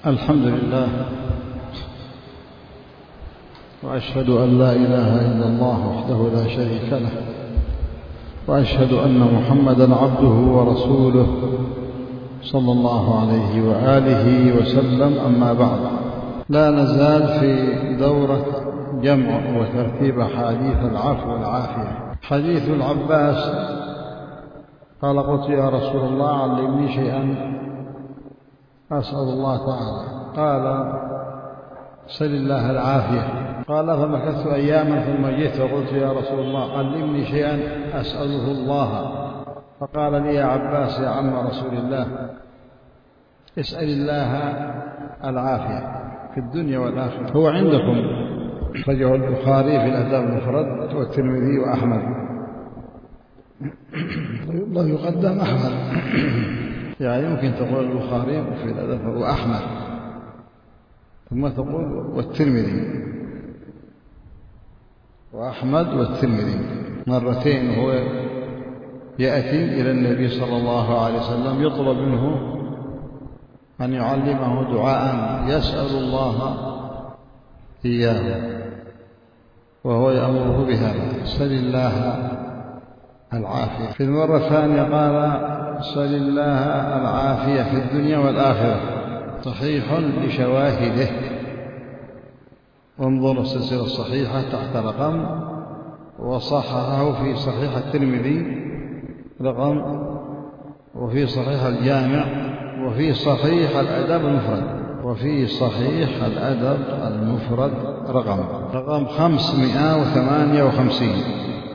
الحمد لله، وأشهد أن لا إله إلا الله وحده لا شريك له، وأشهد أن محمدا عبده ورسوله صلى الله عليه وآله وسلم. أما بعد، لا نزال في دورة جمع وترتيب أحاديث العفو والعافية. حديث العباس قال: قلت يا رسول الله علمني شيئا أسأل الله تعالى. قال: سل الله العافية. قال: فمكثت أياما ثم جئت وقلت يا رسول الله علمني شيئا أسأله الله. فقال لي: يا عباس يا عم رسول الله، اسأل الله العافية في الدنيا والآخرة. هو عندكم أخرجه البخاري في الأدب المفرد والترمذي وأحمد. لا يقدم أحمد يعني يمكن تقول البخاري في الأدب وأحمد، ثم تقول والترمذي وأحمد والترمذي مرتين. هو يأتي إلى النبي صلى الله عليه وسلم يطلب منه أن يعلمه دعاء يسأل الله إياه، وهو يأمره بهذا: سل الله العافية. في المرة الثانية قال: سل الله العافية في الدنيا والآخرة. صحيح لشواهده، انظر السلسلة الصحيحة تحت رقم، وصححه في صحيح الترمذي رقم، وفي صحيح الجامع، وفي صحيح الأدب المفرد، وفي صحيح الأدب المفرد رقم 558.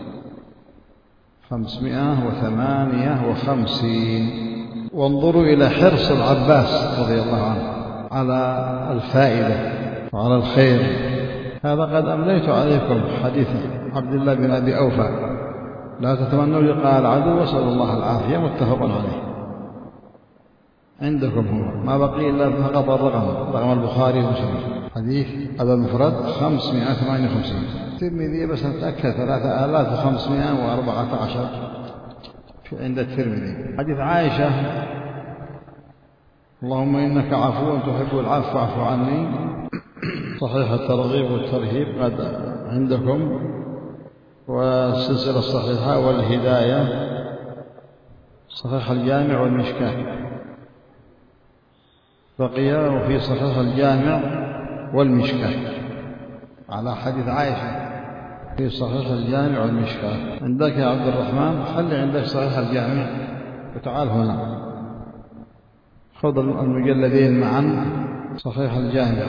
وانظروا إلى حرص العباس رضي الله عنه على الفائدة وعلى الخير. هذا قد أمليت عليكم حديث عبد الله بن أبي أوفى: لا تتمنوا لقاء العدو واسألوا الله العافية. متفق عليه. عندكم هو ما بقي إلا فقط رقم البخاري ومسلم، حديث هذا المفرد 558. الترمذي بس نتأكد 3514 عند الترمذي. حديث عائشة: اللهم إنك عفو تحب العفو فاعف عني. صحيح الترغيب والترهيب قد عندكم، والسلسلة الصحيحة والهداية، صحيح الجامع والمشكاة. بقي وفي صحيح الجامع والمشكاة على حديث عائشة في صحيح الجامع والمشكاة. عندك يا عبد الرحمن خلي عندك صحيح الجامع وتعال هنا، خذ المجلدين معا، صحيح الجامع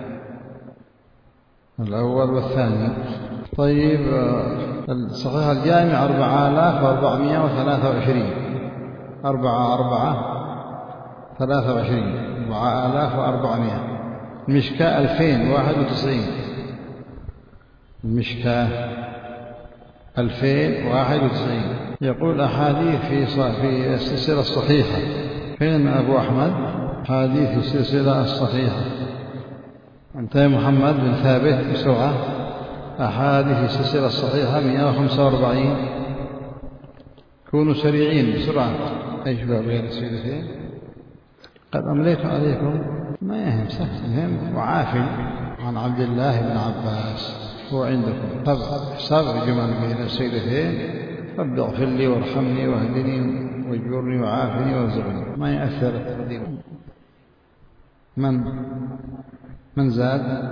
الأول والثاني. طيب، صحيح الجامع 4423 4400. المشكاة 2091. المشكاة 2091. يقول أحاديث في السلسلة الصحيحة. فين أبو أحمد؟ أحاديث في السلسلة الصحيحة. أنت يا محمد بن ثابت بسرعة. أحاديث في السلسلة الصحيحة 145. كونوا سريعين بسرعة. أيش بين السيدتين؟ قد أمليت عليكم. ما يهم، سهل يهم. وعافي عن عبد الله بن عباس. هو عندكم سبع جمل بين السيدتين: رب اغفر لي وارحمني واهدني واجبرني وعافني وارزقني. ما يأثر التقديم. من زاد؟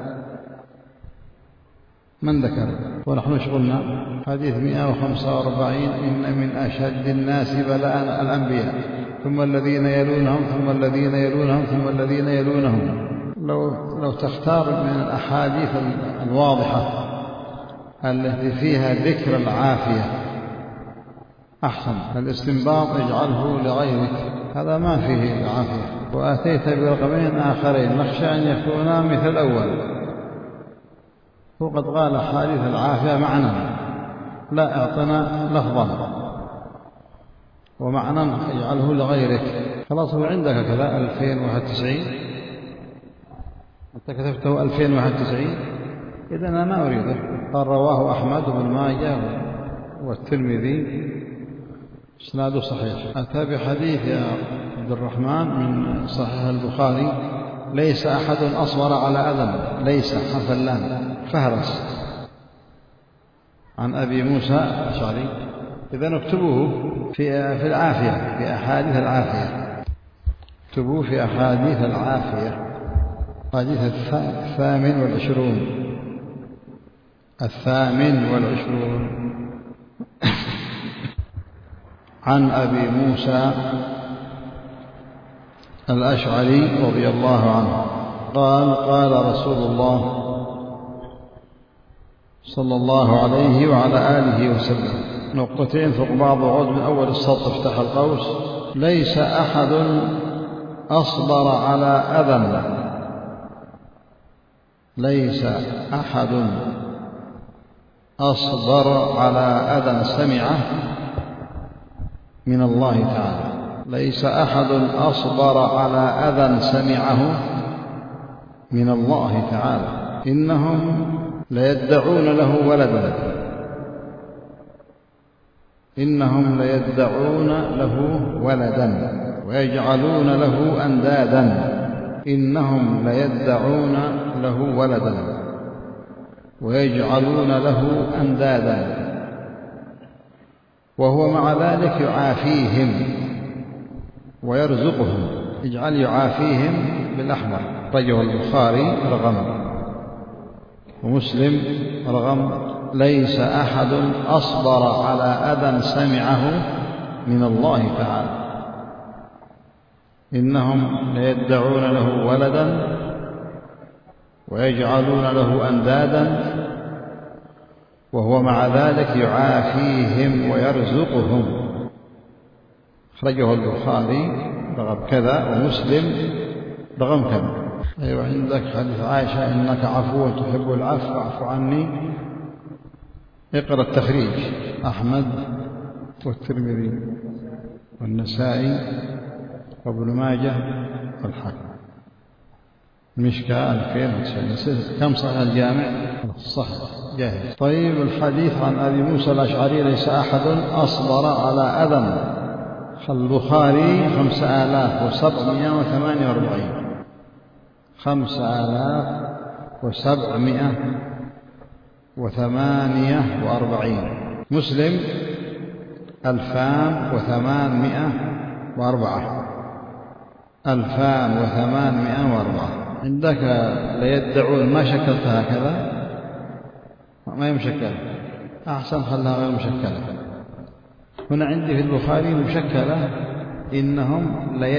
من ذكر؟ ونحن شغلنا حديث 145: إن من أشد الناس بلاء الأنبياء، ثم الذين يلونهم، ثم الذين يلونهم، ثم الذين يلونهم. لو تختار من الأحاديث الواضحة التي فيها ذكر العافية أحسن. الاستنباط اجعله لغيرك، هذا ما فيه العافية. وآتيت برقمين آخرين نخشى أن يكونا مثل الأول. وقد قال حديث العافية معنى، لا أعطنا لفظا، ومعنى اجعله لغيرك. خلاص هو عندك كذا 2091. أنت كتبته 2091. إذا أنا ما أريده. قال: رواه أحمد بن ماجه والترمذي، إسناده صحيح. أتى بحديث يا عبد الرحمن من صحيح البخاري ليس أحد أصبر على أذى، ليس حرف اللام فهرس. عن أبي موسى الأشعري. إذن اكتبوه في العافية، في أحاديث العافية، اكتبوه في أحاديث العافية، حديث 28. 28. عن أبي موسى الأشعري رضي الله عنه قال: قال رسول الله صلى الله عليه وعلى آله وسلم. نقطتين فوق بعض وعود من أول السطر افتح القوس. ليس أحد أصبر على أذى، ليس أحد أصبر على أذى سمعه من الله تعالى. ليس أحد أصبر على أذى سمعه من الله تعالى. إنهم ليدعون له ولدا، إنهم ليدعون له ولدا ويجعلون له أندادا. إنهم ليدعون له ولدا ويجعلون له أندادا وهو مع ذلك يعافيهم ويرزقهم. اجعل يعافيهم بالأحمر. رجه البخاري رقم، ومسلم رقم. ليس أحد أصبر على أذى سمعه من الله تعالى. إنهم ليدعون له ولدا ويجعلون له أندادا وهو مع ذلك يعافيهم ويرزقهم. أخرجه البخاري رقم كذا، ومسلم رقم كذا. أيوة، عندك حديث عائشة: إنك عفو تحب العفو فاعف عني. اقرأ التخريج. أحمد والترمذي والنسائي وابن ماجه والحاكم. مشكاة 2009. كم صحيح الجامع؟ صح جاهز. طيب، الحديث عن أبي موسى الأشعري: ليس أحد أصبر على أذى. البخاري 5748. 5748. مسلم 2804. 2804. عندك ليدعون، ما شكلتها هكذا، ما هي مشكلة. أحسن خلها غير مشكلة. هنا عندي في البخاري مشكلة: إنهم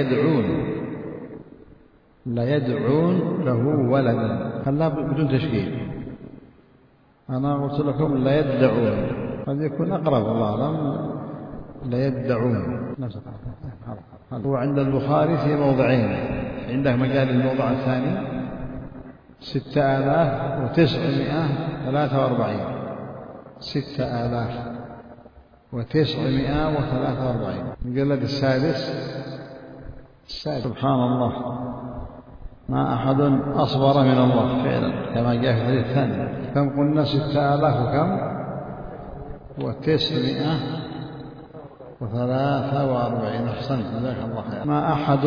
ليدعون له ولدا. خلها بدون تشكيل. أنا قلت لكم ليدعون، قد يكون أقرب، الله أعلم. ليدعون. هو عند البخاري في موضعين. عندك مجال الموضع الثاني 6943. 6943. المجلد السادس. سبحان الله، ما أحد أصبر من الله فعلا، كما جاء في الحديث الثاني. كم قلنا؟ 6000 وكم؟ و943. أحسنت، جزاك الله خير. ما أحد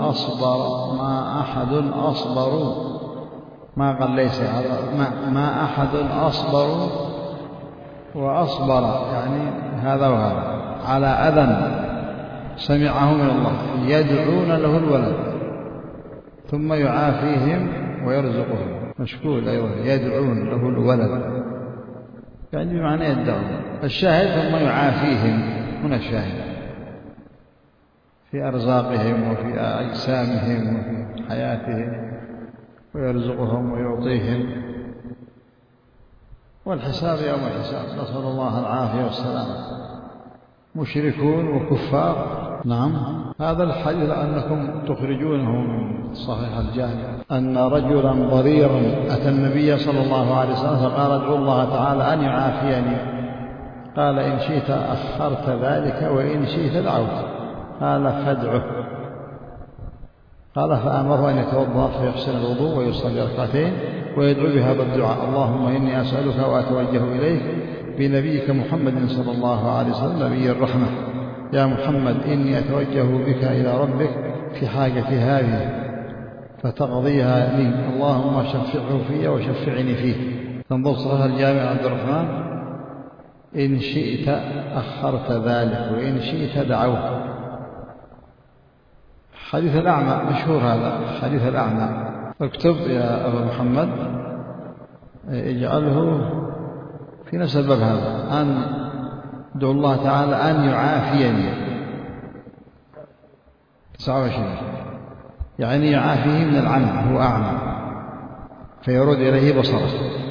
أصبر، ما قال ليس، ما أحد أصبر وأصبر، يعني هذا وهذا، على أذى سمعه من الله. يدعون له الولد ثم يعافيهم ويرزقهم. مشكول. أيضا يدعون له الولد، يعني بمعنى يدعون. الشاهد ثم يعافيهم. هنا الشاهد في أرزاقهم وفي أجسامهم وفي حياتهم، ويرزقهم ويعطيهم. والحساب يوم الحساب، نسأل الله العافية والسلامة. مشركون وكفار. نعم، هذا الحديث أنكم تخرجونه من صحيح الجامع، أن رجلا ضريرا أتى النبي صلى الله عليه وسلم فقال: ادعو الله تعالى أن يعافيني. قال: إن شئت أخرت ذلك وإن شئت دعوت. قال: فادعه. قال: فأمره أن يتوضأ فيحسن الوضوء ويصلي ركعتين ويدعو بهذا الدعاء: اللهم إني أسألك وأتوجه إليك بنبيك محمد صلى الله عليه وسلم نبي الرحمة. يا محمد إني أتوجه بك إلى ربك في حاجتي هذه، فتقضيها لي، اللهم شفعه في وشفعني فيه. تنظر صحيح الجامع عبد الرحمن: إن شئت أخرت ذلك وإن شئت دعوت. حديث الأعمى مشهور، هذا حديث الأعمى. اكتب يا أبا محمد، اجعله في نفس الباب هذا: أن ادعو الله تعالى أن يعافيني. 29 يعني يعافيه من العمى، هو أعمى فيرد إليه بصره.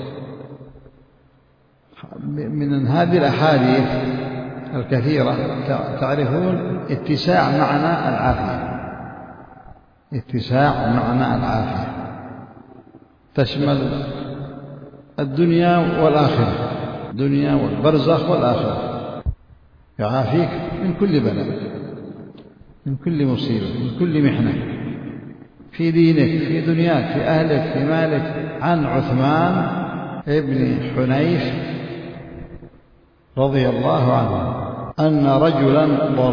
من هذه الأحاديث الكثيرة تعرفون اتساع معنى العافية، اتساع معنى العافية تشمل الدنيا والآخرة، الدنيا والبرزخ والآخرة. يعافيك من كل بلاء، من كل مصيبة، من كل محنة، في دينك، في دنياك، في أهلك، في مالك. عن عثمان ابن حنيف رضي الله عنه أن رجلا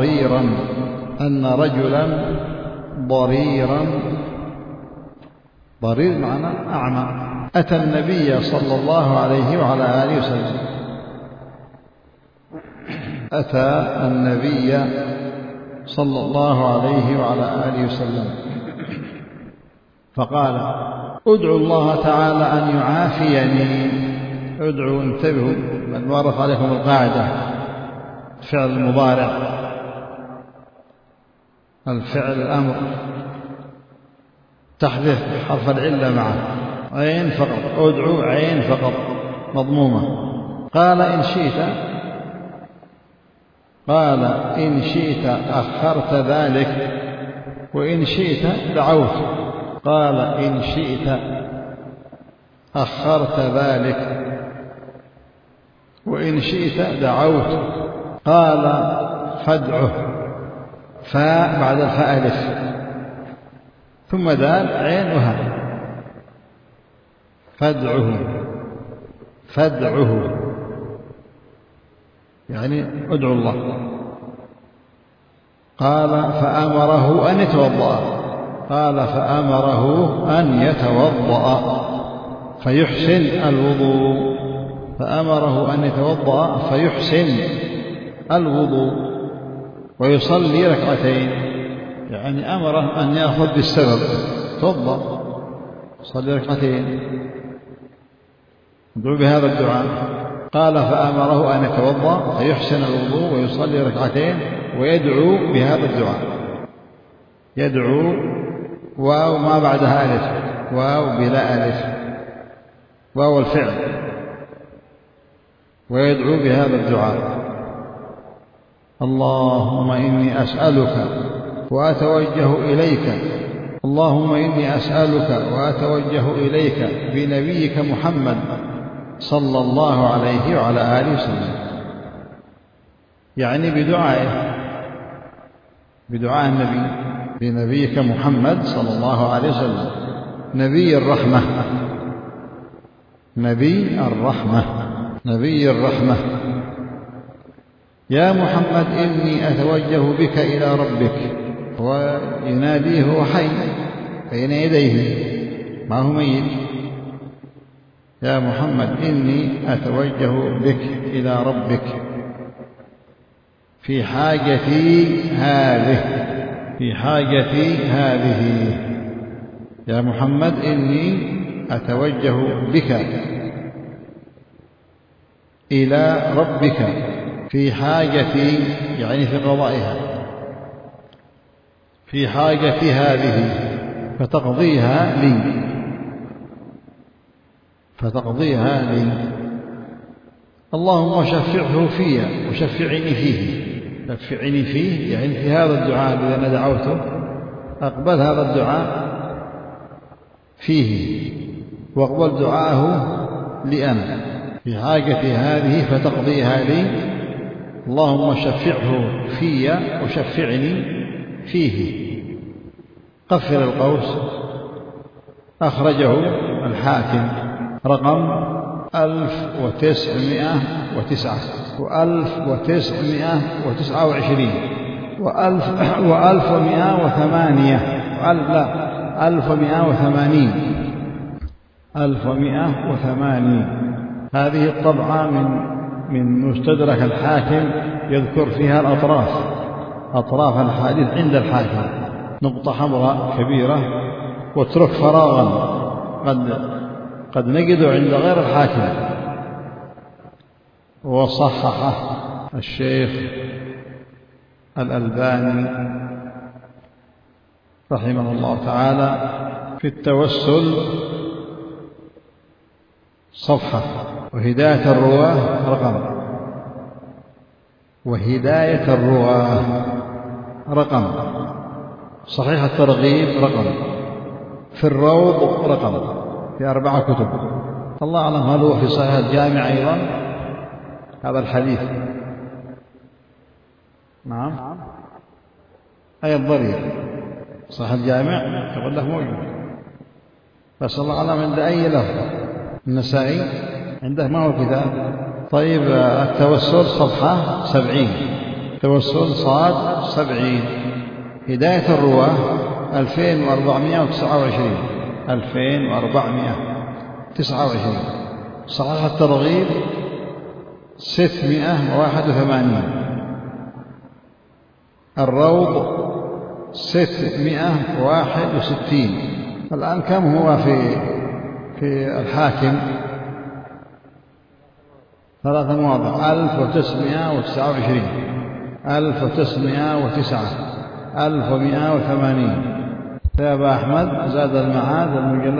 ضريرا، ضرير معنى أعمى، أتى النبي صلى الله عليه وعلى آله وسلم، أتى النبي صلى الله عليه وعلى آله وسلم فقال: ادعوا الله تعالى أن يعافيني. ادعوا، انتبهوا، من ورث عليكم القاعدة: فعل المضارع، الفعل الأمر تحذف حرف العلة معه، عين فقط، ادعوا عين فقط مضمومة. قال: إن شئت أخرت ذلك وإن شئت دعوت. قال: إن شئت أخرت ذلك وإن شئت دعوت. قال: فادعه، فاء بعد الفاء ألف ثم دال عين وهاء، فادعه يعني ادعو الله. قال: فأمره أن يتوضأ. قال: فأمره أن يتوضأ فيحسن الوضوء. فأمره أن يتوضأ فيحسن الوضوء ويصلي ركعتين، يعني أمره أن يأخذ بالسبب، توضأ صلي ركعتين، ادعو بهذا الدعاء. قال: فأمره أن يتوضأ فيحسن الوضوء ويصلي ركعتين ويدعو بهذا الدعاء. يدعو واو ما بعدها ألف، واو بلا ألف، واو الفعل، ويدعو بهذا الدعاء: اللهم إني أسألك وأتوجه إليك، اللهم إني أسألك وأتوجه إليك بنبيك محمد صلى الله عليه وعلى آله وسلم، يعني بدعاء النبي، بنبيك محمد صلى الله عليه وسلم، نبي الرحمة، نبي الرحمة. يا محمد إني أتوجه بك إلى ربك، ويناديه هو حي بين يديه ما هو ميت. يا محمد إني أتوجه بك إلى ربك في حاجتي هذه، يا محمد إني أتوجه بك إلى ربك في حاجتي، يعني في قضائها، في حاجتي هذه فتقضيها لي. اللهم شفعه في وشفعني فيه، يعني في هذا الدعاء الذي أنا دعوته أقبل هذا الدعاء فيه، واقبل دعاءه لي أنا في حاجتي هذه فتقضيها لي. اللهم شفعه في وشفعني فيه. قفل القوس. أخرجه الحاكم رقم 1909 و1929 و1108 1180. هذه الطبعة من مستدرك الحاكم، يذكر فيها أطراف الحديث عند الحاكم، نقطة حمراء كبيرة، واترك فراغا قد نجده عند غير الحاكم. وصححه الشيخ الألباني رحمه الله تعالى في التوسل صفحة، وهداية الرواه رقم، صحيح الترغيب رقم، في الروض رقم، في 4 كتب. الله أعلم هل هو في صحيح الجامع أيضا هذا الحديث؟ نعم، أي الضرير صحيح الجامع يقول لك موجود، بس الله أعلم عند أي لفظ. النسائي عنده ما هو كتاب. طيب التوسل صفحة 70، توسل صاد 70. هداية الرواه 2429. صحيح الترغيب 681. الروض 661. الآن كم هو في الحاكم؟ 3 مواضع: 1929، 1909، 1180. يا أبا أحمد زاد المعاد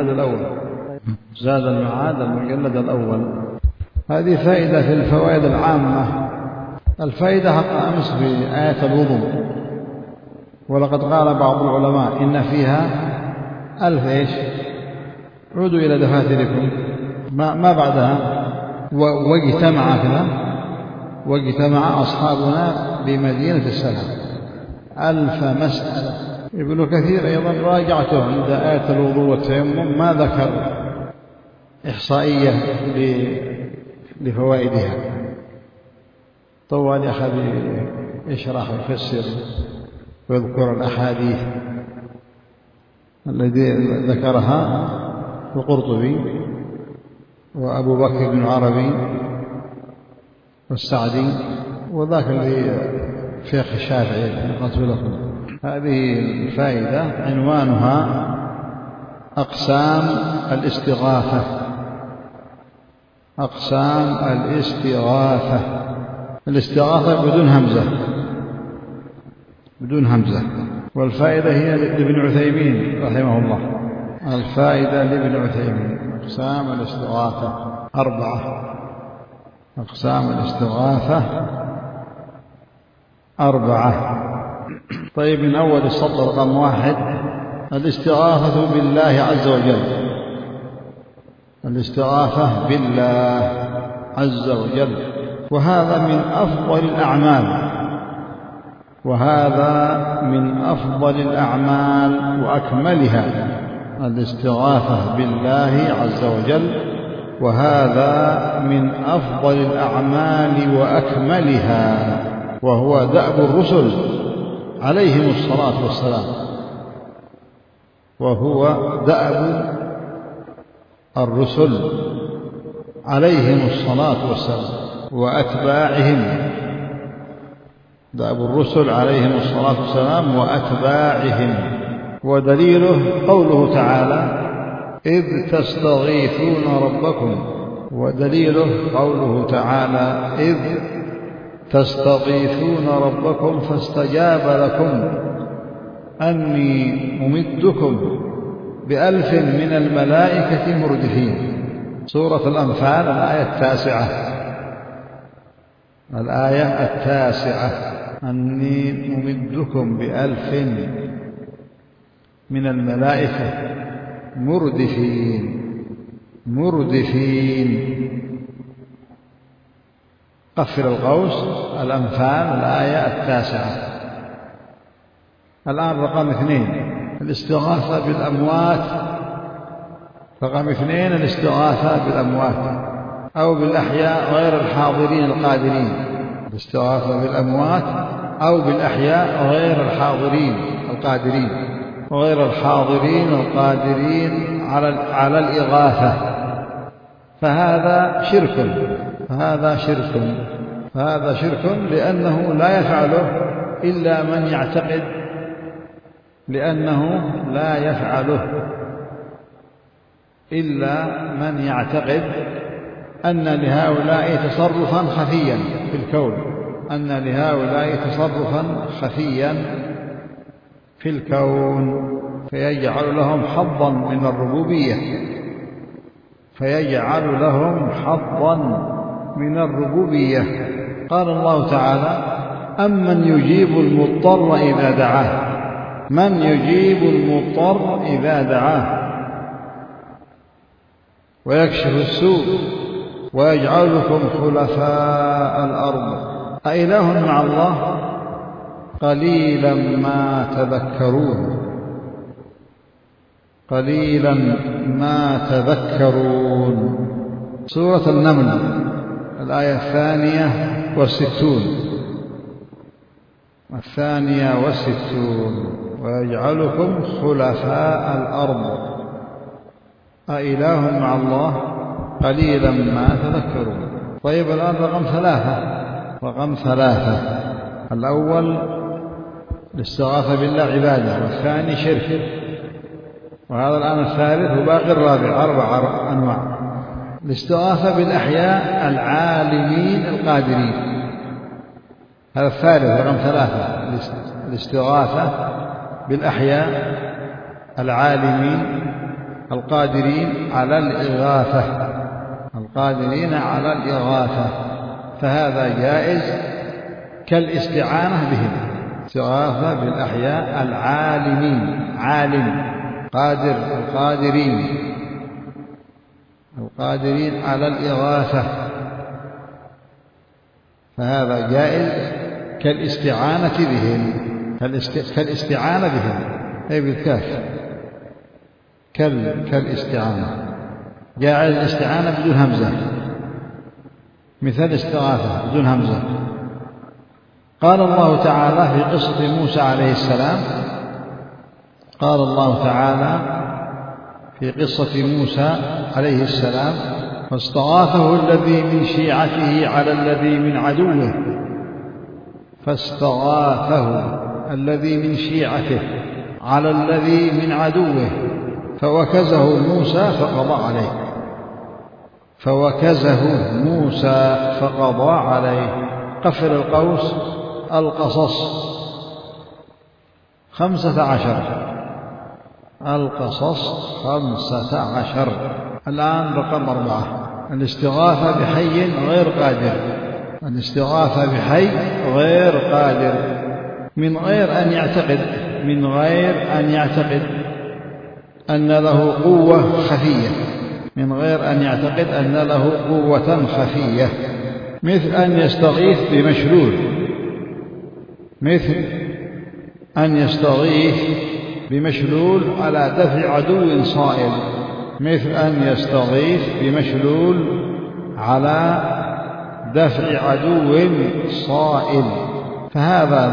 المجلد الأول. هذه فائدة في الفوائد العامة. الفائدة حق أمس في آية الوضوء، ولقد قال بعض العلماء إن فيها 1000 إيش؟ عودوا إلى دفاتركم ما بعدها. واجتمع أصحابنا بمدينة السلام 1000 مسألة. ابن كثير أيضا راجعته عند آية الوضوء والتيمم، ما ذكر إحصائية لفوائدها. طوال أخذ يشرح ويفسر ويذكر الأحاديث التي ذكرها القرطبي وأبو بكر بن عربي والسعدي، وذاك لشيخ الشافعي نقلت لكم. هذه الفائدة عنوانها أقسام الاستغاثة. الاستغاثة بدون همزة. والفائدة هي لابن عثيمين رحمه الله. الفائدة لابن عثيمين. أقسام الاستغاثة 4. أقسام الاستغاثة 4. طيب، من أول السطر رقم 1: الاستغاثة بالله عز وجل. الاستغاثة بالله عز وجل، وهذا من أفضل الأعمال وأكملها. الاستغاثة بالله عز وجل، وهذا من أفضل الأعمال وأكملها، وهو دأب الرسل عليهم الصلاة والسلام وأتباعهم. دأب الرسل عليهم الصلاة والسلام وأتباعهم. ودليله قوله تعالى: إذ تستغيثون ربكم فاستجاب لكم أني ممدكم ب1000 من الملائكة مردفين. سورة الأنفال الآية التاسعة: أني ممدكم ب1000 من الملائكة مردفين. قفل القوس. الأنفال الآية التاسعة. الآن رقم 2: الاستغاثة بالأموات. رقم 2: الاستغاثة بالأموات أو بالأحياء غير الحاضرين القادرين. الاستغاثة بالأموات أو بالأحياء غير الحاضرين القادرين. وغير الحاضرين القادرين على الإغاثة، فهذا شرك لأنه لا يفعله إلا من يعتقد أن لهؤلاء تصرفا خفيا في الكون، فيجعل لهم حظا من الربوبية. قال الله تعالى: أمن يجيب المضطر إذا دعاه ويكشف السوء ويجعلكم خلفاء الأرض أإله مع الله قليلا ما تذكرون. سورة النمل الآية 62: ويجعلكم خلفاء الأرض أإله مع الله قليلا ما تذكرون. طيب، الآن رقم 3. الأول الاستغاثة بالله عبادة، والثاني شرك، وهذا الآن الثالث وباقي الرابع، 4 أنواع. الاستغاثة بالأحياء العالمين القادرين، هذا الثالث رقم 3. الاستغاثة بالأحياء العالمين القادرين على الإغاثة، فهذا جائز كالاستعانة بهم. استغاثة بالأحياء العالمين، عالم قادر، القادرين على الإغاثة، فهذا جائز كالاستعانة بهم، أي بالكاف، كالاستعانة. جائز الاستعانة بدون همزة، مثل استغاثة بدون همزة. قال الله تعالى في قصة موسى عليه السلام، فاستغاثه الذي من شيعته على الذي من عدوه، فوكزه موسى فقضى عليه. قفل القوس، القصص 15. الآن رقم 4: الاستغاثة بحي غير قادر، من غير أن يعتقد أن له قوة خفية، مثل أن يستغيث بمشلول على دفع عدو صائل، فهذا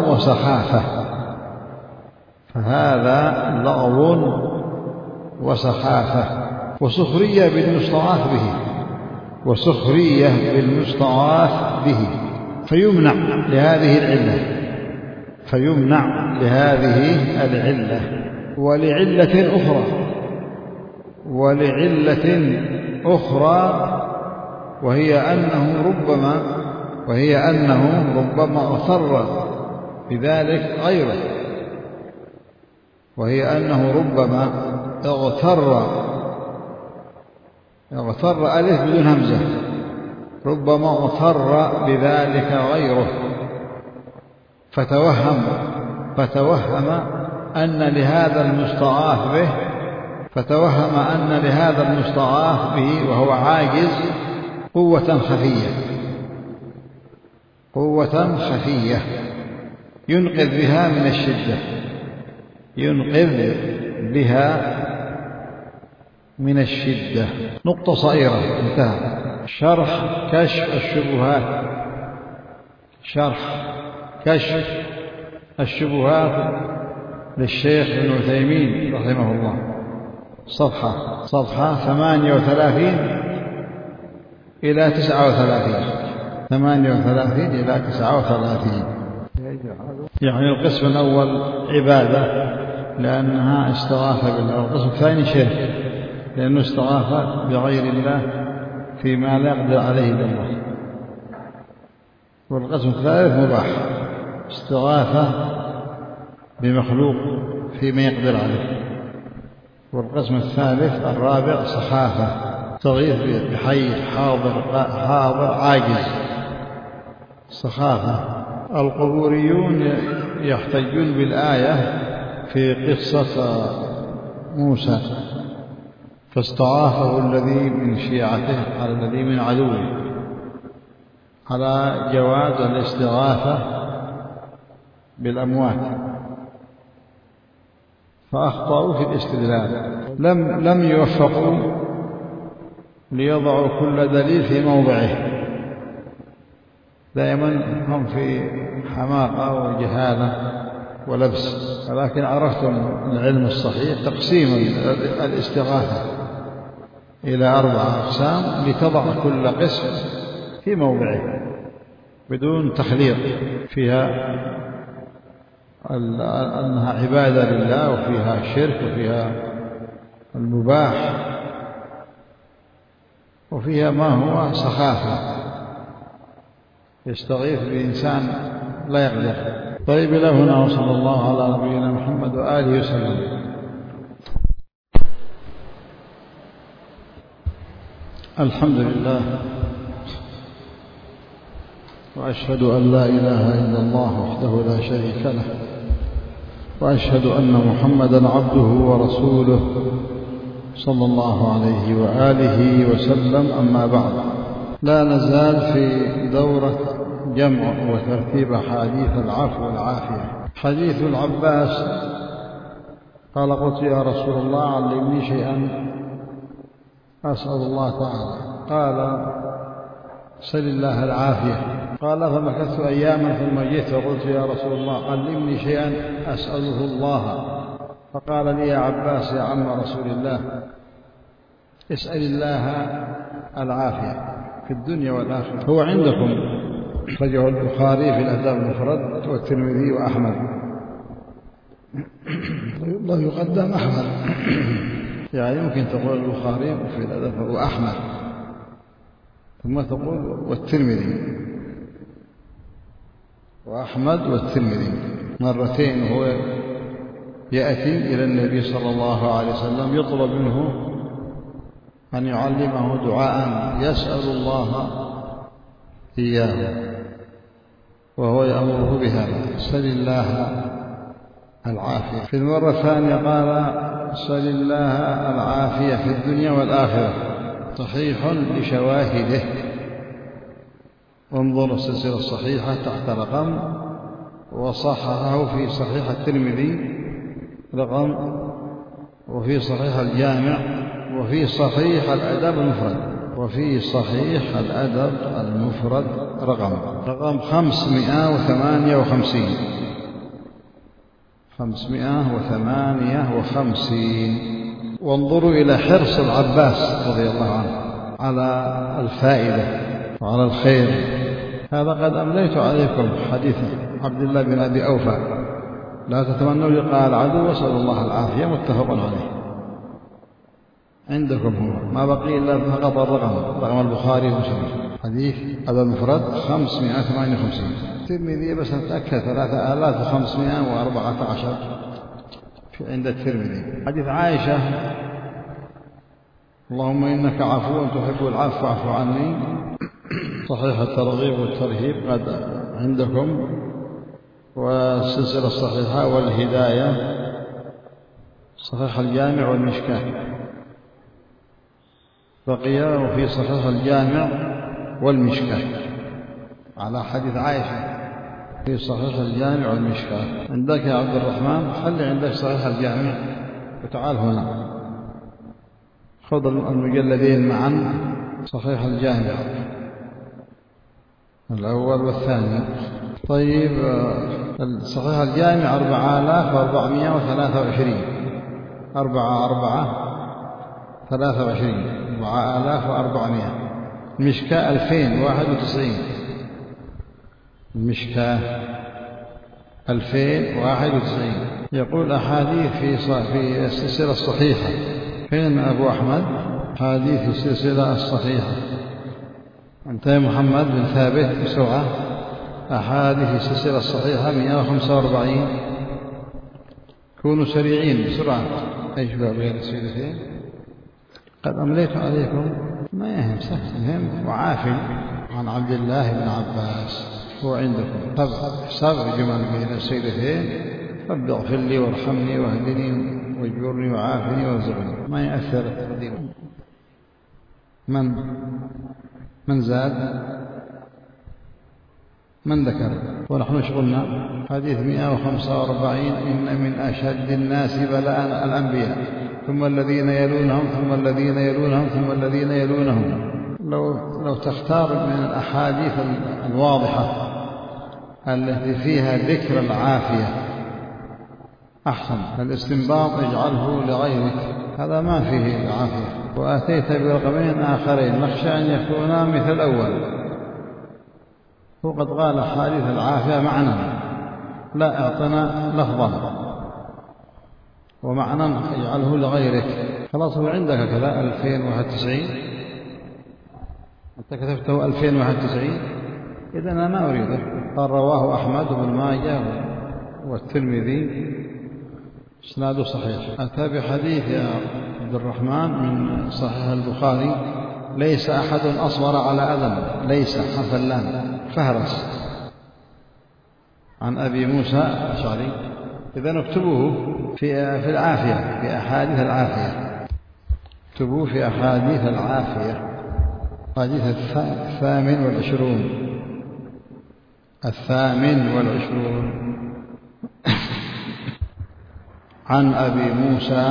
لغو وسخافة، وسخرية بالمستغاث به، فيمنع لهذه العلة. ولعلة أخرى وهي أنه ربما اغتر بذلك غيره، اغتر ألف بدون همزة، ربما اغتر بذلك غيره، فتوهم أن لهذا المستغاث به وهو عاجز قوة خفية ينقذ بها من الشدة. نقطة صغيرة، انتهى. شرح كشف الشبهات للشيخ ابن عثيمين رحمه الله، صفحة 38 إلى 39، 38 إلى 39. يعني القسم الأول عبادة لأنها استغاثة بالله، والقسم الثاني شرك لأنه استغاث بغير الله فيما لا يقدر عليه إلا الله، والقسم الثالث مباح استغاثة بمخلوق فيما يقدر عليه، والقسم الثالث الرابع سخافة تغيث بحي حاضر عاجز، سخافة. القبوريون يحتجون بالآية في قصة موسى فاستغاثه الذي من شيعته على الذي من عدوه، على جواز الاستغاثة بالأموات، فأخطأوا في الاستدلال، لم يوفقوا ليضعوا كل دليل في موضعه، دائما هم في حماقة وجهالة ولبس. ولكن عرفتم العلم الصحيح تقسيم الاستغاثة إلى 4 أقسام لتضع كل قسم في موضعه بدون تخليط، فيها أنها عبادة لله، وفيها شرك، وفيها المباح، وفيها ما هو سخافة يستغيث بإنسان لا يقدر. طيب إلى هنا، وصلى الله على نبينا محمد وآله وسلم. الحمد لله، وأشهد أن لا إله إلا الله وحده لا شريك له، وأشهد أن محمدا عبده ورسوله صلى الله عليه وآله وسلم. أما بعد، لا نزال في دورة جمع وترتيب حديث العفو والعافية. حديث العباس قال: قلت يا رسول الله علمني شيئا أسأل الله تعالى. قال: سل الله العافية. قال: فمكثت أياما ثم جئت وقلت يا رسول الله علمني شيئا أسأله الله. فقال لي: يا عباس يا عم رسول الله، اسأل الله العافية في الدنيا والآخرة. هو عندكم خرجه البخاري في الأدب المفرد والترمذي وأحمد، الله يقدم أحمد يعني ممكن تقول البخاري في الأدب وأحمد، ثم تقول والترمذي، وأحمد والترمذي مرتين. هو يأتي إلى النبي صلى الله عليه وسلم يطلب منه أن يعلمه دعاء يسأل الله إياه، وهو يأمره بهذا: سل الله العافية. في المرة الثانية قال: سل الله العافية في الدنيا والآخرة. صحيح لشواهده، انظر السلسلة الصحيحة تحت رقم، وصححه في صحيح الترمذي رقم، وفي صحيح الجامع، وفي صحيح الأدب المفرد، وفي صحيح الأدب المفرد رقم 558. 558. وانظروا إلى حرص العباس رضي الله عنه على الفائدة وعلى الخير. هذا قد أمليت عليكم حديث عبد الله بن أبي أوفى: لا تتمنوا لقاء العدو واسألوا الله العافية، متفق عليه. عندكم هو ما بقي إلا فقط رقم البخاري ومسلم، حديث هذا المفرد 558. الترمذي بس نتأكد 3514 عند الترمذي. حديث عائشة: اللهم إنك عفو تحب العفو فاعف عني. صحيح الترغيب والترهيب قد عندكم، والسلسلة الصحيحة والهداية، صحيح الجامع والمشكاة. بقي وفي صحيح الجامع والمشكاة على حديث عائشة في صحيح الجامع والمشكاة. عندك يا عبد الرحمن خلي عندك صحيح الجامع وتعال هنا خذ المجلدين معا، صحيح الجامع الأول والثاني. طيب صحيح الجامع 4423 4400. المشكاة 2091. المشكاة 2091. يقول أحاديث في السلسلة الصحيحة. فين أبو أحمد؟ أحاديث في السلسلة الصحيحة. أنت يا محمد بن ثابت بسرعة. أحاديث في السلسلة الصحيحة 145. كونوا سريعين بسرعة. أيش بين السيدتين؟ قد أمليت عليكم. ما يهم سهل يهم. وعافٍ عن عبد الله بن عباس. هو عندكم سبع جمل بين السيدتين. رب اغفر لي وارحمني واهدني واجبرني وعافني وارزقني. ما يأثر التقديم. من زاد؟ من ذكر؟ ونحن شغلنا حديث 145. إن من أشد الناس بلاء الأنبياء ثم الذين يلونهم ثم الذين يلونهم ثم الذين يلونهم. لو تختار من الأحاديث الواضحة التي فيها ذكر العافية أحسن. الاستنباط اجعله لغيرك، هذا ما فيه العافية. وأتيت برقمين آخرين نخشى أن يكونا مثل الأول. وقد قال حديث العافية معنى، لا أعطنا لفظا ومعنى اجعله لغيرك. خلاص هو عندك كذا 2091. أنت كتبته 2091. إذا أنا ما أريده. قال رواه أحمد بن ماجه والترمذي إسناده صحيح. أتى بحديث يا عبد الرحمن من صحيح البخاري: ليس أحد أصبر على أذى. ليس حرف اللام فهرس عن أبي موسى الأشعري. إذا اكتبوه في العافية، في أحاديث العافية. اكتبوه في أحاديث العافية. حديث 28. 28 عن أبي موسى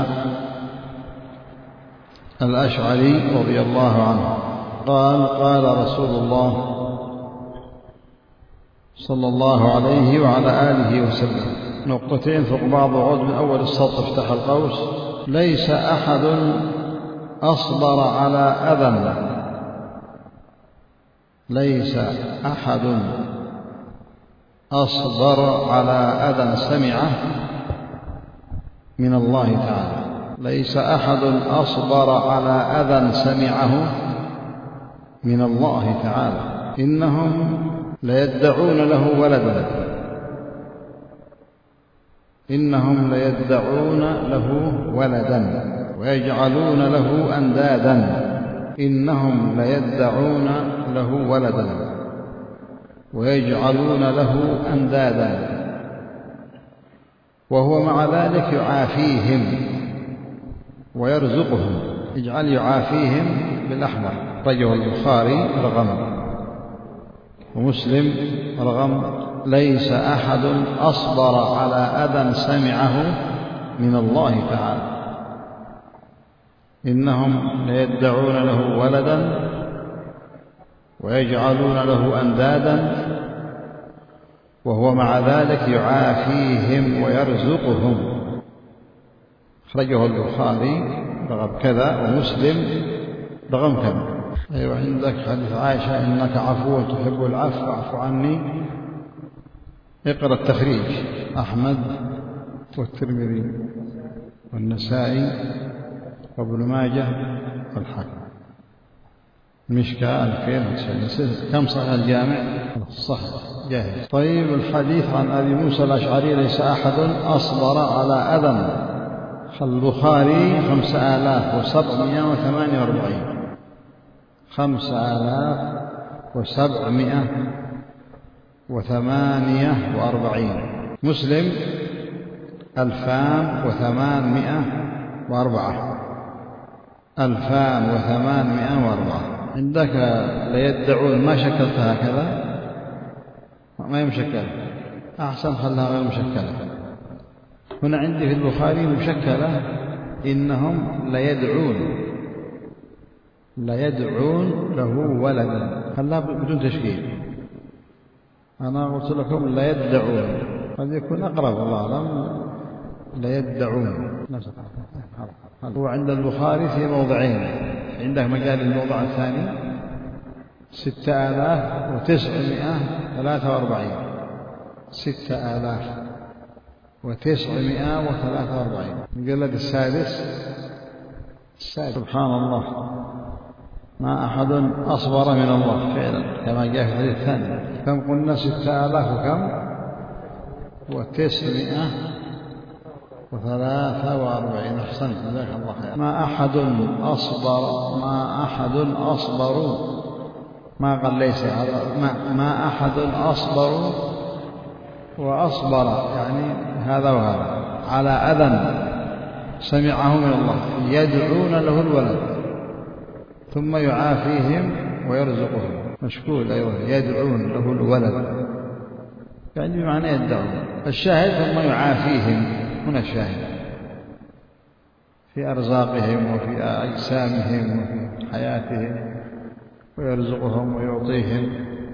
الأشعري رضي الله عنه قال: قال رسول الله صلى الله عليه وعلى آله وسلم. نقطتين فوق بعض وعود من أول السطر افتح القوس: ليس أحد أصبر على أذى. ليس أحد أصبر على أذى سمعه من الله تعالى. ليس أحد أصبر على أذى سمعه من الله تعالى. إنهم ليدعون له ولدا. إنهم ليدعون له ولدا ويجعلون له أندادا. إنهم ليدعون له ولدا ويجعلون له أندادا وهو مع ذلك يعافيهم ويرزقهم. اجعل يعافيهم بالأحمر. رجه البخاري رقم ومسلم رقم: ليس أحد أصبر على أذى سمعه من الله تعالى. إنهم ليدعون له ولدا ويجعلون له أندادا وهو مع ذلك يعافيهم ويرزقهم. أخرجه البخاري رقم كذا ومسلم رقم كذا. أيوة عندك حديث عائشة: إنك عفو تحب العفو فاعف عني. اقرأ التخريج: أحمد والترمذي والنسائي وابن ماجه والحاكم. مشكاة 2090. كم صحيح الجامع؟ صح جاهز. طيب الحديث عن أبي موسى الأشعري: ليس أحد أصبر على أذى. البخاري 5748. 5748. مسلم 2804. 2804. عندك ليدعون ما شكلت هكذا، ما يمشكل. أحسن خلها غير مشكلة. هنا عندي في البخاري مشكلة: إنهم ليدعون له ولدا. خلها بدون تشكيل. أنا قلت لكم لا يدعون، قد يكون أقرب الله أعلم. لا يدعون. هو عند البخاري في موضعين، عنده مجال الموضع الثاني 6943. 6943 المجلد السادس. سبحان الله، ما أحد أصبر من الله فعلا كما جاء في الحديث الثاني. كم قلنا؟ 6000 وكم؟ و943. أحسنت، جزاك الله خير. ما أحد أصبر، ما قال ليس هذا، ما أحد أصبر وأصبر، يعني هذا وهذا، على أذى سمعه من الله يدعون له الولد ثم يعافيهم ويرزقهم. مشكول أيضا، يدعون له الولد يعني بمعنى يدعون. الشاهد ثم يعافيهم، هنا الشاهد في أرزاقهم وفي أجسامهم وفي حياتهم، ويرزقهم ويعطيهم.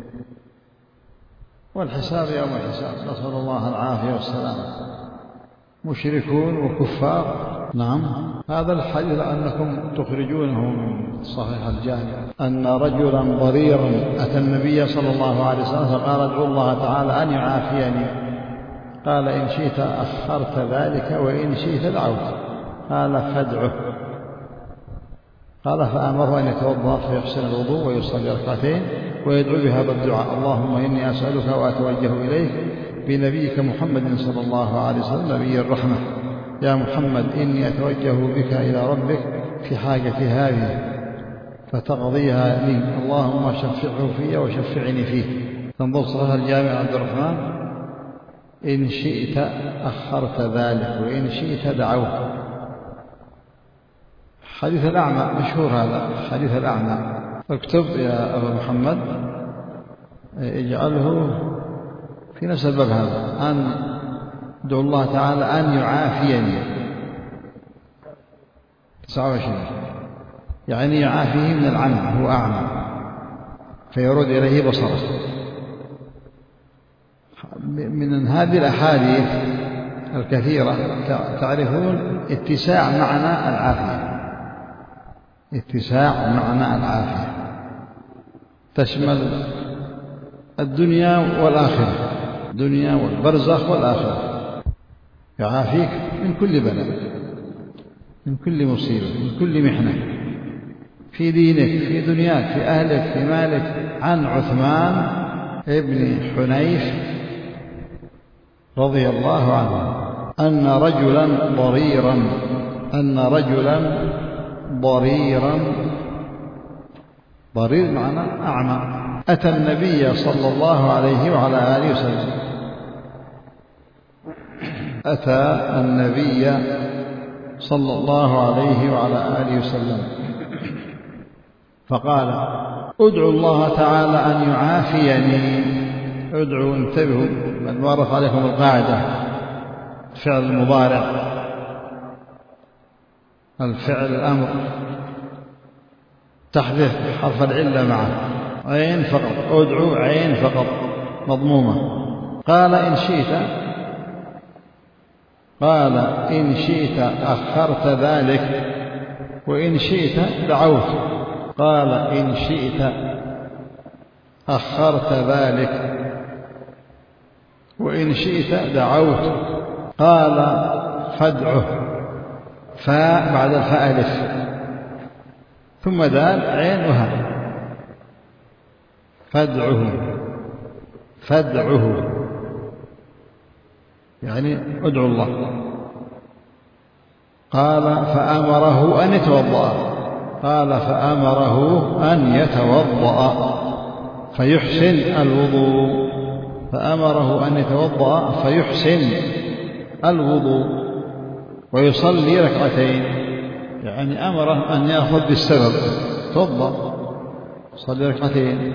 والحساب يوم الحساب، نسأل الله العافية والسلامة. مشركون وكفار. نعم، هذا الحديث أنكم تخرجونه من صحيح الجامع، أن رجلا ضريرا أتى النبي صلى الله عليه وسلم فقال ادعو الله تعالى أن يعافيني. قال إن شئت أخرت ذلك وإن شئت دعوت. قال فادعه. قال فأمره أن يتوضأ فيحسن الوضوء ويصلي ركعتين ويدعو بهذا الدعاء: اللهم إني أسألك وأتوجه إليك بنبيك محمد صلى الله عليه وسلم نبي الرحمة. يا محمد إني أتوجه بك إلى ربك في حاجتي هذه فتقضيها لي، اللهم شفعه في وشفعني فيه. تنظر صحيح الجامع عبد الرحمن: إن شئت أخرت ذلك وإن شئت دعوت. حديث الأعمى مشهور، هذا حديث الأعمى. اكتب يا أبا محمد، اجعله في نفس الباب هذا: أن ادعو الله تعالى أن يعافيني. 29 يعني يعافيه من العمى، هو أعمى فيرد إليه بصره. من هذه الأحاديث الكثيرة تعرفون اتساع معنى العافية. اتساع معنى العافية تشمل الدنيا والآخرة، الدنيا والبرزخ والآخرة. يعافيك من كل بلاء، من كل مصيبة، من كل محنة، في دينك، في دنياك، في أهلك، في مالك. عن عثمان ابن حنيف رضي الله عنه أن رجلا ضريرا، ضرير معنى أعمى، أتى النبي صلى الله عليه وعلى آله وسلم. أتى النبي صلى الله عليه وعلى آله وسلم فقال ادعو الله تعالى أن يعافيني. ادعوا، انتبهوا، من ورث عليكم القاعدة: فعل المضارع، الفعل الأمر، تحذف حرف العلة معه، عين فقط، ادعو عين فقط مضمومة. قال إن شئت أخرت ذلك وإن شئت دعوت. قال إن شئت أخرت ذلك وإن شئت دعوت. قال فادعه، فاء بعد الفاء ألف ثم دال عين وهاء. فادعه يعني ادعو الله. قال فأمره أن يتوضأ. قال فأمره أن يتوضأ فيحسن الوضوء. فأمره أن يتوضأ فيحسن الوضوء ويصلي ركعتين، يعني أمره أن يأخذ بالسبب، توضأ صلي ركعتين،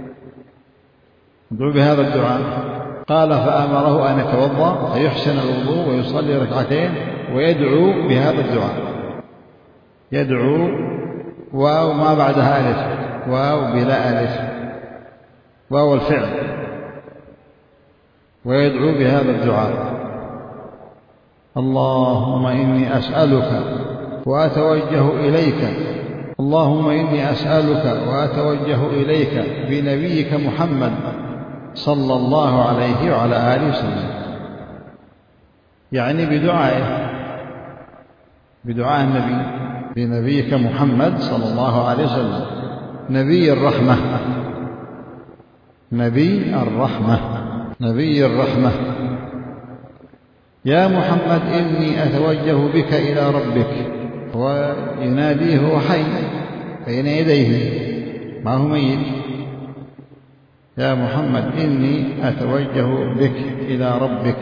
ادعو بهذا الدعاء. قال فأمره أن يتوضأ فيحسن الوضوء ويصلي ركعتين ويدعو بهذا الدعاء. يدعو واو ما بعدها ألف، واو بلا ألف، واو الفعل ويدعو بهذا الدعاء: اللهم إني أسألك وأتوجه إليك، اللهم إني أسألك وأتوجه إليك بنبيك محمد صلى الله عليه وعلى آله وسلم، يعني بدعاء النبي، بنبيك محمد صلى الله عليه وسلم، نبي الرحمة، نبي الرحمة، نبي الرحمة. يا محمد إني أتوجه بك إلى ربك، ويناديه هو حي بين يديه ما هو ميت. يا محمد إني أتوجه بك إلى ربك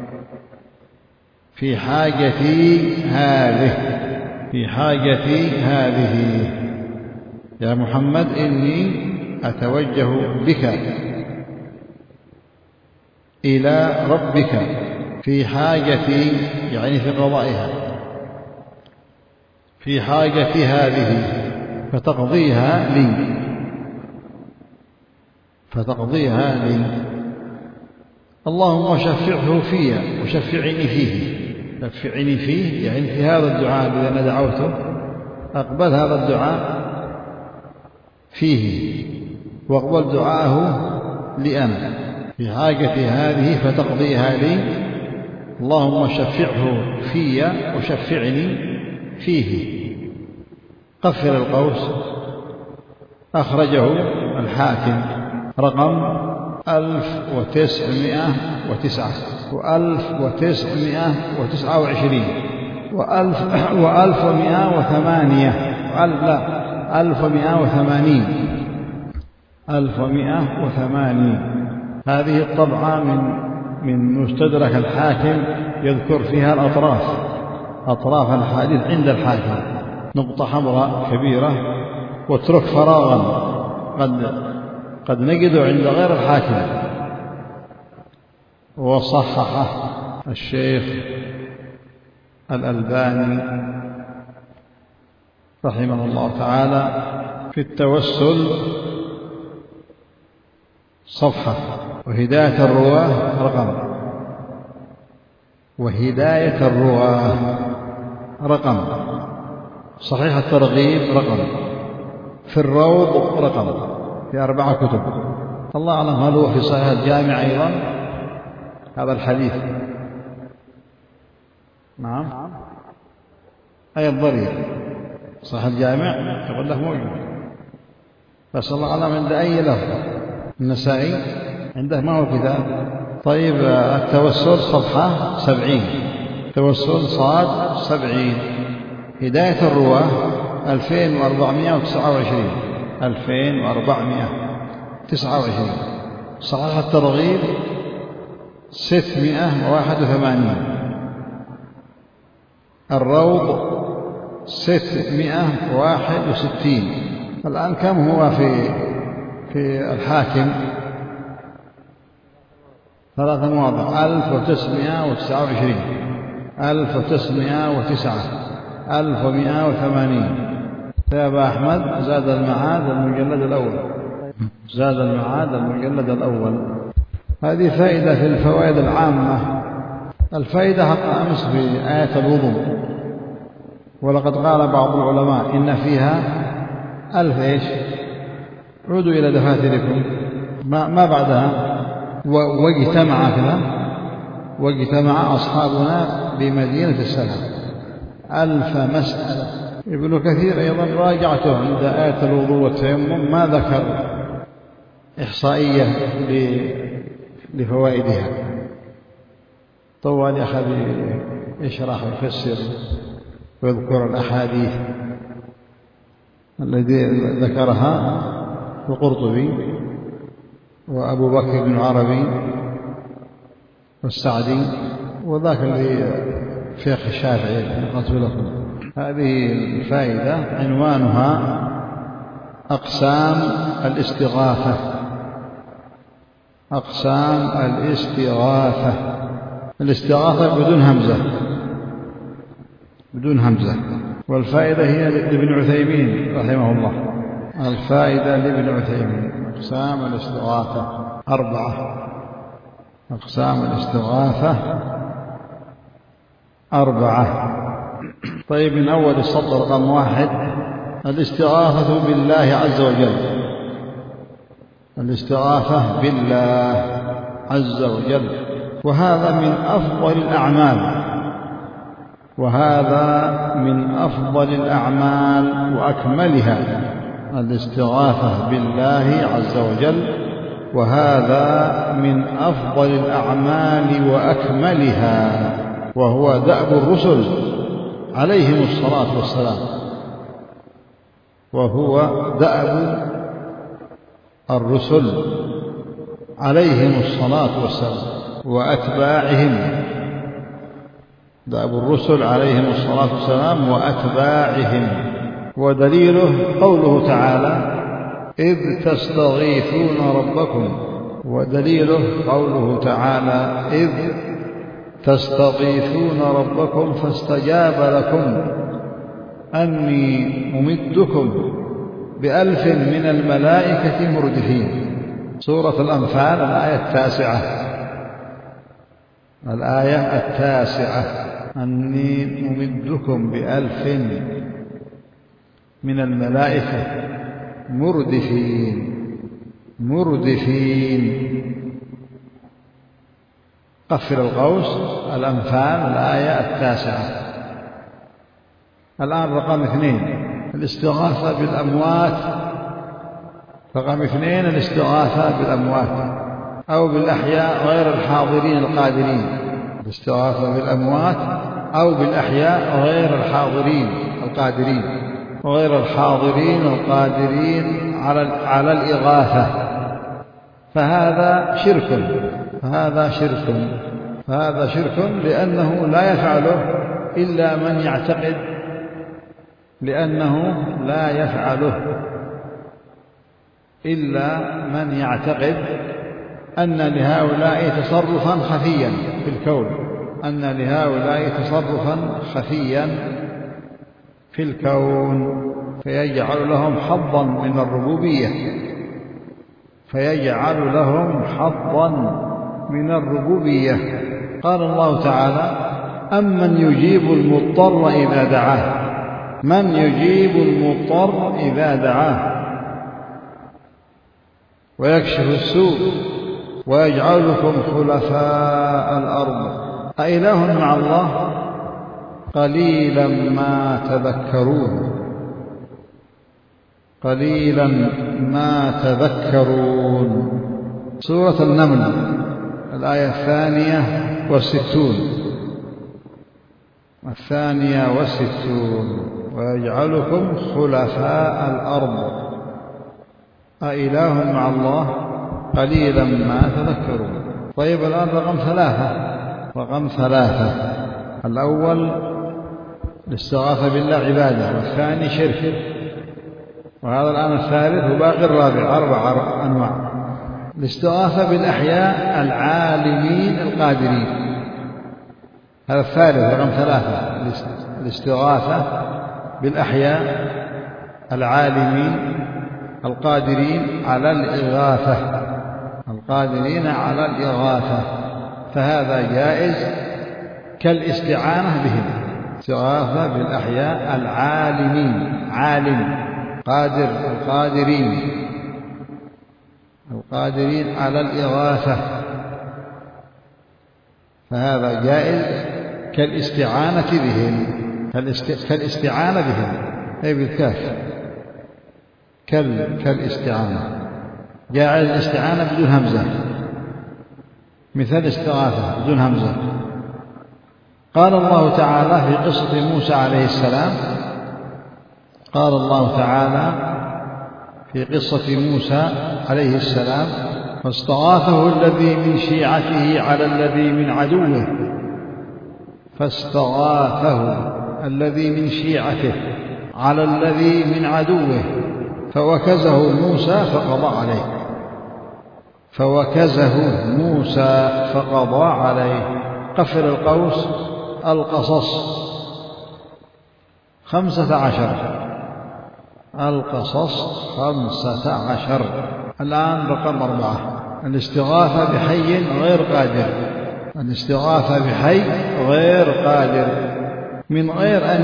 في حاجتي هذه، في حاجتي هذه. يا محمد إني أتوجه بك إلى ربك في حاجتي، يعني في قضائها، في حاجتي هذه، فتقضيها لي، فتقضيها لي. اللهم شفعه في وشفعني فيه، شفعني فيه يعني في هذا الدعاء الذي أنا دعوته، أقبل هذا الدعاء فيه، واقبل دعاءه لي أنا في حاجتي هذه فتقضيها لي. اللهم شفعه في وشفعني فيه. قفل القوس. أخرجه الحاكم رقم 1909 و1929 و1180. هذه الطبعة من مستدرك الحاكم، يذكر فيها الأطراف، أطراف الحديث عند الحاكم، نقطة حمراء كبيرة، واترك فراغا قد نجده عند غير الحاكم. وصححه الشيخ الألباني رحمه الله تعالى في التوسل صفحة. وهداية الرواه رقم، وهداية الرواه رقم، صحيح الترغيب رقم، في الروض رقم، في 4 كتب. الله أعلم هل هو في صحيح الجامع أيضا هذا الحديث. نعم، أي الضرير صحيح الجامع يقول لك موجود، بس الله أعلم عند أي لفظ. النسائي عنده ما هو كتاب. طيب التوسل صفحة 70، توسل صاد 70. هداية الرواه 2429، 2429. صحيح الترغيب 681. الروض 661. الآن كم هو في الحاكم؟ 3 مواضع: 1929، 1909، 1180. تابع أحمد زاد المعاد المجلد الأول، زاد المعاد المجلد الأول. هذه فائدة في الفوائد العامة. الفائدة حق أمس في آية الوضوء. ولقد قال بعض العلماء إن فيها 1000 إيش؟ عودوا إلى دفاتركم ما بعدها. واجتمع كذا، واجتمع أصحابنا بمدينة السلام 1000 مسألة. ابن كثير أيضا راجعته عند آية الوضوء والتيمم، ما ذكر إحصائية لفوائدها. طوال أخذ يشرح ويفسر ويذكر الأحاديث التي ذكرها القرطبي وأبو بكر بن عربي والسعدي، وذاك اللي شيخ الشافعي نقلت لكم. هذه الفائدة عنوانها أقسام الاستغاثة. أقسام الاستغاثة. الاستغاثة بدون همزة، بدون همزة. والفائدة هي لابن عثيمين رحمه الله. الفائدة لابن عثيمين. أقسام الاستغاثة 4. أقسام الاستغاثة 4. طيب، من أول السطر رقم 1: الاستغاثة بالله عز وجل. الاستغاثة بالله عز وجل، وهذا من أفضل الأعمال، وهذا من أفضل الأعمال وأكملها. الاستغاثة بالله عز وجل، وهذا من أفضل الأعمال وأكملها، وهو دأب الرسل عليهم الصلاة والسلام، وهو دأب الرسل عليهم الصلاة والسلام وأتباعهم. دأب الرسل عليهم الصلاة والسلام وأتباعهم، ودليله قوله تعالى: إذ تستغيثون ربكم. ودليله قوله تعالى: إذ تستغيثون ربكم فاستجاب لكم أني ممدكم ب1000 من الملائكة مردفين. سورة الأنفال الآية 9: أني ممدكم ب1000 من الملائكة مردفين. قفل القوس، الأنفال الآية 9. الآن رقم 2: الاستغاثة بالأموات. رقم 2: الاستغاثة بالأموات أو بالأحياء غير الحاضرين القادرين. الاستغاثة بالأموات أو بالأحياء غير الحاضرين القادرين، وغير الحاضرين القادرين على الإغاثة، فهذا شرك، لأنه لا يفعله إلا من يعتقد، أن لهؤلاء تصرفا خفيا في الكون، فيجعل لهم حظا من الربوبية. قال الله تعالى: أمن يجيب المضطر إذا دعاه ويكشف السوء ويجعلكم خلفاء الأرض أإله مع الله قليلا ما تذكرون. سورة النمل الآية 62: ويجعلكم خلفاء الأرض أإله مع الله قليلا ما تذكرون. طيب، الآن رقم 3: الأول الاستغاثة بالله عبادة، والثاني شرك، وهذا الآن الثالث، وباقي الرابع. 4 أنواع. الاستغاثة بالأحياء العالمين القادرين، هذا الثالث رقم 3. الاستغاثة بالأحياء العالمين القادرين على الإغاثة، فهذا جائز كالاستعانة بهم. استغاثة بالأحياء العالمين، عالم قادر، القادرين على الإغاثة، فهذا جائز كالاستعانة بهم، أي بالكاف، كالاستعانة. جائز الاستعانة بدون همزة، مثل استغاثة بدون همزة. قال الله تعالى في قصة موسى عليه السلام، فاستغاثه الذي من شيعته على الذي من عدوه، فوكزه موسى فقضى عليه. قفل القوس، القصص 15. القصص 15. الآن رقم 4: الاستغاثة بحي غير قادر، الاستغاثة بحي غير قادر، من غير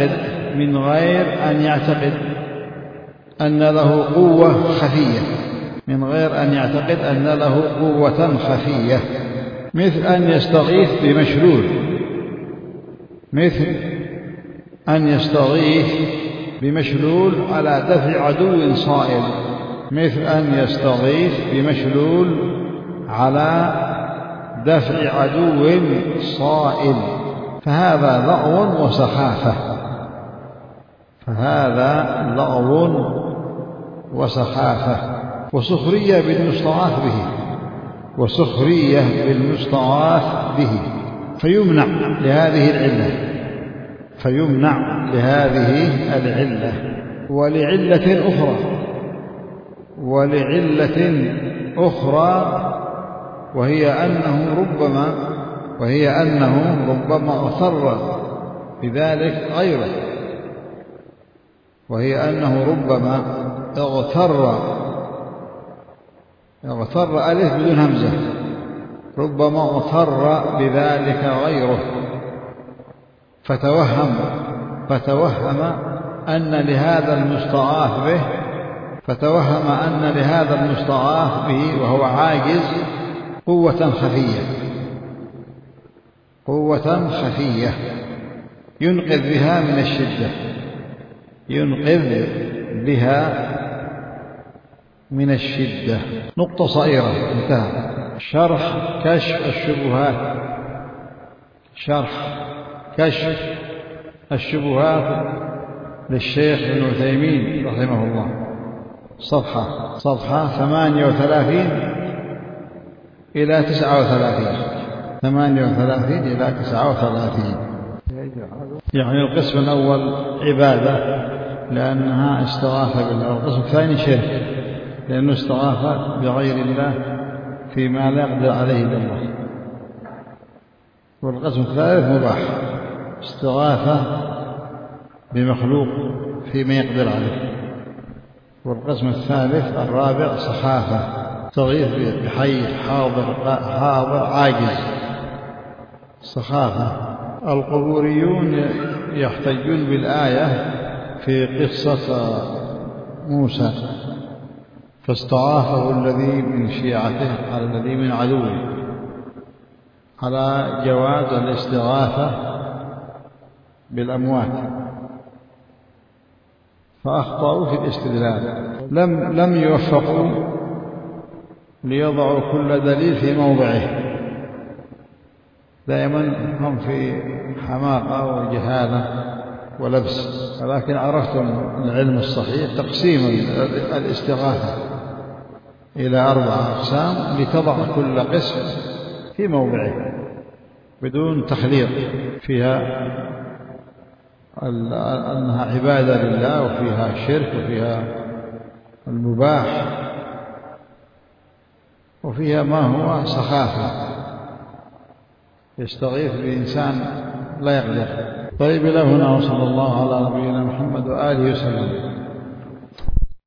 أن يعتقد أن له قوة خفية، من غير أن يعتقد أن له قوة خفية، مثل أن يستغيث بمشلول، مثل أن يستغيث بمشلول على دفع عدو صائل، مثل أن يستغيث بمشلول على دفع عدو صائل، فهذا لغو وسخافة، فهذا لغو وسخافة وسخرية بالمستغاث به، وسخرية بالمستغاث به، فيمنع لهذه العلة، فيمنع لهذه العلة. ولعلة أخرى وهي أنه ربما اغتر بذلك غيره، وهي أنه ربما اغتر ألف بدون همزة، ربما اغتر بذلك غيره فتوهم أن لهذا المستغاث به وهو عاجز قوة خفية ينقذ بها من الشدة. نقطة صغيرة انتهى. شرح كشف الشبهات للشيخ ابن عثيمين رحمه الله، صفحة 38 إلى 39. يعني القسم الأول عبادة لأنها استغاثة بالله، والقسم الثاني شرك لأنه استغاث بغير الله فيما لا يقدر عليه إلا الله، والقسم الثالث مباح استغاثة بمخلوق فيما يقدر عليه، والقسم الثالث الرابع سخافة تغيث بحي حاضر عاجز، سخافة. القبوريون يحتجون بالآية في قصة موسى، فاستغاثه الذي من شيعته على الذي من عدوه، على جواز الاستغاثة بالأموات، فأخطأوا في الاستدلال، لم يوفقوا ليضعوا كل دليل في موضعه، دائما هم في حماقة وجهالة ولبس، ولكن عرفتم العلم الصحيح تقسيم الاستغاثة إلى 4 أقسام لتضع كل قسم في موضعه بدون تخليط، فيها أنها عبادة لله، وفيها شرك، وفيها المباح، وفيها ما هو سخافة يستغيث بإنسان لا يقدر. طيب إلى هنا، وصلى الله على نبينا محمد وآله وسلم.